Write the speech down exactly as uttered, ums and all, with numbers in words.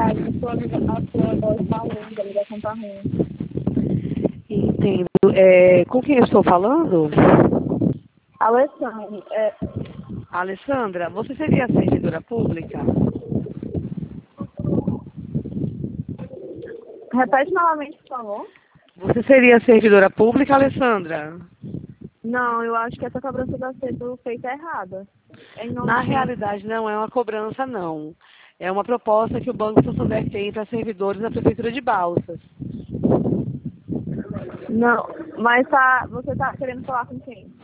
verdade, a sua, a sua voz está ruim, a ligação está ruim. Entendo. É, com quem eu estou falando? Alessandra, é, Alessandra, você seria servidora pública? repete novamente, por favor. Você seria servidora pública, Alessandra? Não, eu acho que essa cobrança está sendo feita errada. É em nome Na de quem? realidade, não é uma cobrança, não. É uma proposta que o Banco Santander tem para servidores da Prefeitura de Balsas. Não, mas tá, você está querendo falar com quem?